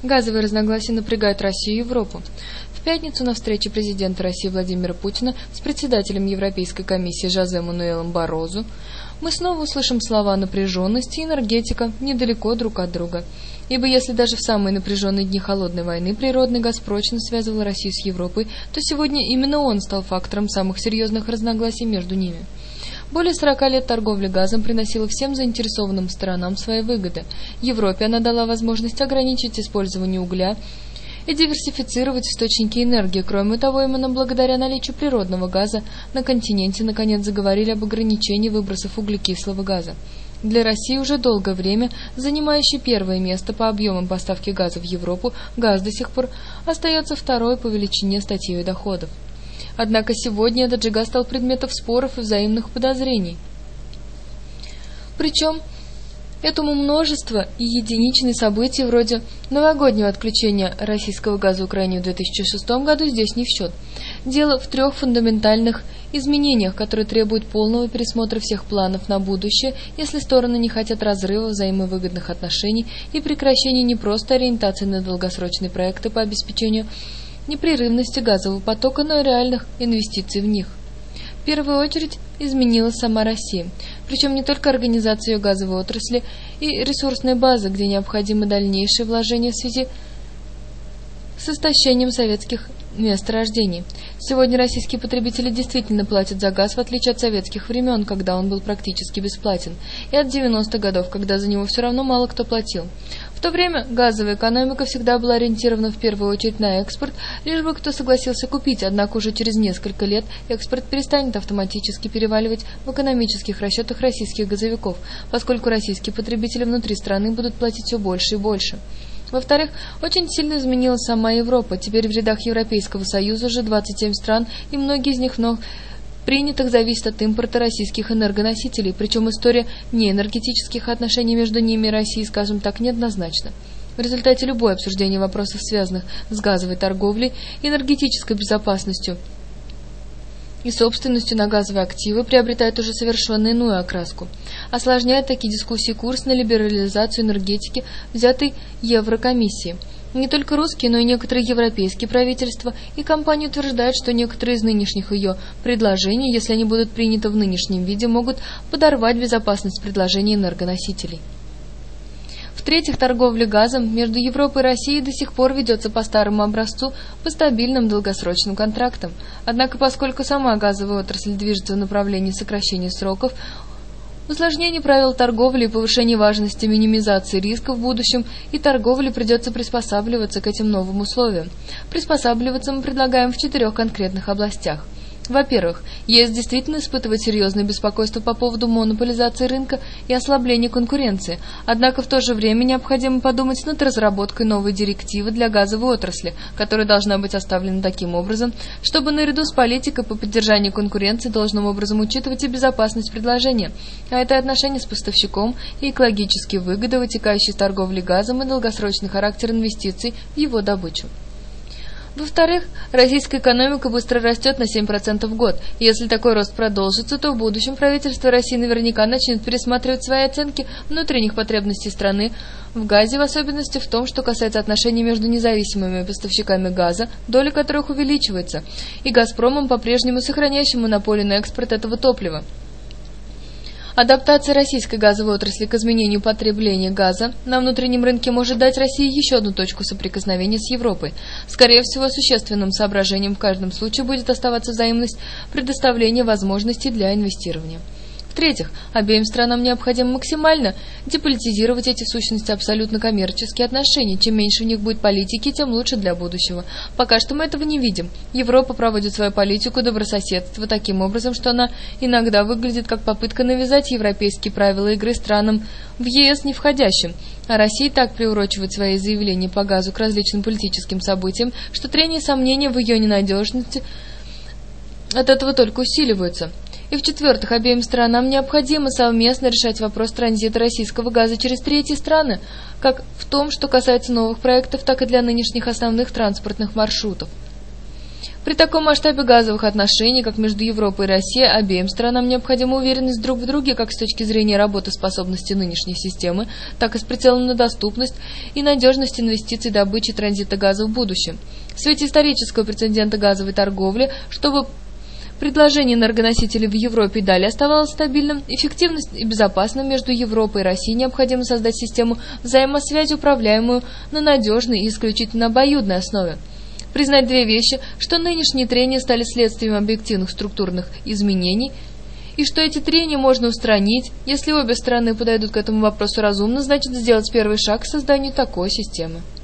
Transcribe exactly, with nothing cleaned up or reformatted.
Газовые разногласия напрягают Россию и Европу. В пятницу на встрече президента России Владимира Путина с председателем Европейской комиссии Жозе Мануэлем Баррозу мы снова услышим слова «напряженность» и «энергетика» недалеко друг от друга. Ибо если даже в самые напряженные дни холодной войны природный газ прочно связывал Россию с Европой, то сегодня именно он стал фактором самых серьезных разногласий между ними. Более сорока лет торговля газом приносила всем заинтересованным сторонам свои выгоды. Европе она дала возможность ограничить использование угля и диверсифицировать источники энергии. Кроме того, именно благодаря наличию природного газа на континенте наконец заговорили об ограничении выбросов углекислого газа. Для России, уже долгое время занимающей первое место по объемам поставки газа в Европу, газ до сих пор остается второй по величине статьей доходов. Однако сегодня этот же газ стал предметом споров и взаимных подозрений. Причем этому множество и единичные события вроде новогоднего отключения российского газа Украине в две тысячи шестом году здесь не в счет. Дело в трех фундаментальных изменениях, которые требуют полного пересмотра всех планов на будущее, если стороны не хотят разрыва взаимовыгодных отношений и прекращения не просто ориентации на долгосрочные проекты по обеспечению непрерывности газового потока, но и реальных инвестиций в них. В первую очередь изменилась сама Россия, причем не только организация ее газовой отрасли и ресурсная база, где необходимы дальнейшие вложения в связи с истощением советских месторождений. Сегодня российские потребители действительно платят за газ, в отличие от советских времен, когда он был практически бесплатен, и от девяностых годов, когда за него все равно мало кто платил. В то время газовая экономика всегда была ориентирована в первую очередь на экспорт, лишь бы кто согласился купить, однако уже через несколько лет экспорт перестанет автоматически переваливать в экономических расчетах российских газовиков, поскольку российские потребители внутри страны будут платить все больше и больше. Во-вторых, очень сильно изменилась сама Европа. Теперь в рядах Европейского Союза уже двадцать семь стран, и многие из них вновь принятых зависят от импорта российских энергоносителей, причем история неэнергетических отношений между ними и Россией, скажем так, неоднозначна. В результате любое обсуждение вопросов, связанных с газовой торговлей, энергетической безопасностью и собственностью на газовые активы, приобретает уже совершенно иную окраску. Осложняет такие дискуссии курс на либерализацию энергетики, взятый Еврокомиссией. Не только русские, но и некоторые европейские правительства и компании утверждают, что некоторые из нынешних ее предложений, если они будут приняты в нынешнем виде, могут подорвать безопасность предложений энергоносителей. В-третьих, торговля газом между Европой и Россией до сих пор ведется по старому образцу, по стабильным долгосрочным контрактам. Однако, поскольку сама газовая отрасль движется в направлении сокращения сроков, усложнение правил торговли и повышение важности минимизации рисков в будущем, и торговле придется приспосабливаться к этим новым условиям. Приспосабливаться мы предлагаем в четырех конкретных областях. Во-первых, ЕС действительно испытывает серьезное беспокойство по поводу монополизации рынка и ослабления конкуренции, однако в то же время необходимо подумать над разработкой новой директивы для газовой отрасли, которая должна быть оставлена таким образом, чтобы наряду с политикой по поддержанию конкуренции должным образом учитывать и безопасность предложения, а это и отношения с поставщиком, и экологические выгоды, вытекающие из торговли газом, и долгосрочный характер инвестиций в его добычу. Во-вторых, российская экономика быстро растет на семь процентов в год. И если такой рост продолжится, то в будущем правительство России наверняка начнет пересматривать свои оценки внутренних потребностей страны в газе, в особенности в том, что касается отношений между независимыми поставщиками газа, доля которых увеличивается, и «Газпромом», по-прежнему сохраняющим монополию на экспорт этого топлива. Адаптация российской газовой отрасли к изменению потребления газа на внутреннем рынке может дать России еще одну точку соприкосновения с Европой. Скорее всего, существенным соображением в каждом случае будет оставаться взаимность предоставления возможностей для инвестирования. В-третьих, обеим странам необходимо максимально деполитизировать эти в сущности абсолютно коммерческие отношения. Чем меньше у них будет политики, тем лучше для будущего. Пока что мы этого не видим. Европа проводит свою политику добрососедства таким образом, что она иногда выглядит как попытка навязать европейские правила игры странам в ЕС не входящим. А Россия так приурочивает свои заявления по газу к различным политическим событиям, что трения и сомнения в ее ненадежности от этого только усиливаются. И в-четвертых, обеим сторонам необходимо совместно решать вопрос транзита российского газа через третьи страны, как в том, что касается новых проектов, так и для нынешних основных транспортных маршрутов. При таком масштабе газовых отношений, как между Европой и Россией, обеим сторонам необходима уверенность друг в друге как с точки зрения работоспособности нынешней системы, так и с прицелом на доступность и надежность инвестиций, добычи и транзита газа в будущем. В свете исторического прецедента газовой торговли, чтобы предложение энергоносителей в Европе и далее оставалось стабильным, эффективным и безопасным, между Европой и Россией необходимо создать систему взаимосвязи, управляемую на надежной и исключительно обоюдной основе. Признать две вещи, что нынешние трения стали следствием объективных структурных изменений, и что эти трения можно устранить, если обе стороны подойдут к этому вопросу разумно, значит сделать первый шаг к созданию такой системы.